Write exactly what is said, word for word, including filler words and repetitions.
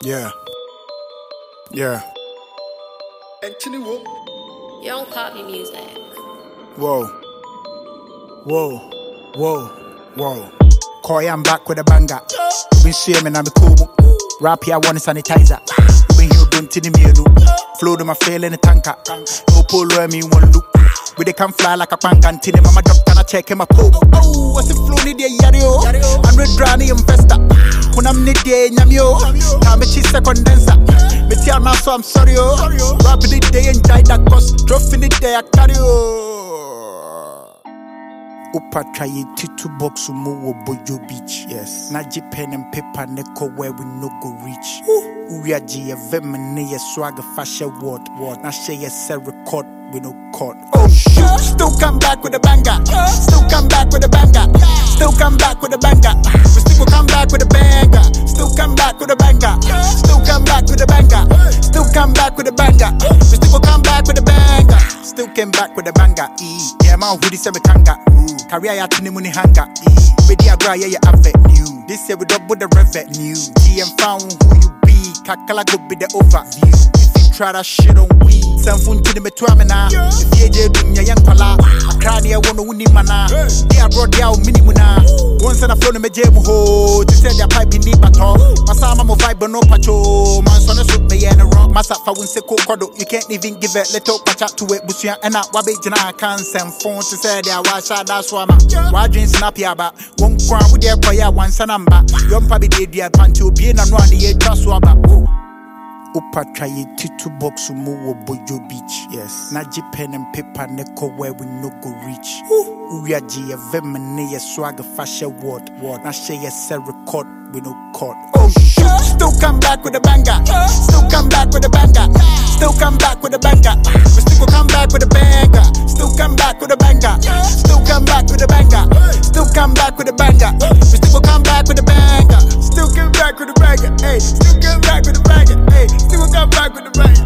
Yeah. Yeah. Young Poppy music. Whoa. Whoa. Whoa. Whoa. Koi, I'm back with a banger. You been shaming, I'm a cool. Rap here, I want a sanitizer. You been here, don't tell me, flow to my fail in a tanker. No polo, me one loop. We they can fly like a punk and tin. Mama drop, can I check him a pole? Oh, what's the flow need there, yario? I'm red drowning investor. When I'm need there, nyamio. Time me cheese condenser. Me tell now, so I'm sorry, oh. Rap in the day and die that cost. Drop in the day, I carry oh. Upa try it to box mo Bojo Beach. Yes. Naji pen and paper neko where we no go reach. Uriaji a vemine swag fashion word. Word. Na share a record we no court. Oh shoot. Still come back with a banger. Still come back with a banger. Still come back with a banger. We still come back with a banger. Still come back with a banger. Still come back with a banger. Still come back with a banger. We still come back with a banger. Still came back with a banger. Yeah man who this me kanga. Career ya tini muni hanga. Bedi agra ya ya avenue. This year we double the revenue. G M found who you be. Kakala go be the overview. If you try that shit on we. Sanfun to the metuamena. If you je dunya yang pala. Akrani ya wono uni mana. They are brought ya minimuna. Once and a flow me jemu ho. To say their pipe in the baton. Masama mo vibe no pacho. Man son a soup me and a rock. Masa fa wunse ko kodo. You can't even give it. Let up patch to it. Busuya and up wabe jina can send phone to say they are wash out that's why. Why drink snap ya ba? One crown with their choir once and number. Young Pabi did the advantage to be in and one the trust waba. Upa try it to box mo Bojo Beach. Yes. Naji pen and paper neko where we no go reach. Uriaji a vemine swag fashion word. Word. Na share a record we no court. Oh shoot. Still come back with a banger. Still come back with a banger. Still come back with a banger. We still come back with a banger. Still come back with a banger. Still come back with a banger. Still come back with a banger. We still come back with a banger. Still come back with a banger. Hey, still come back with a banger. Hey, still come back with a banger.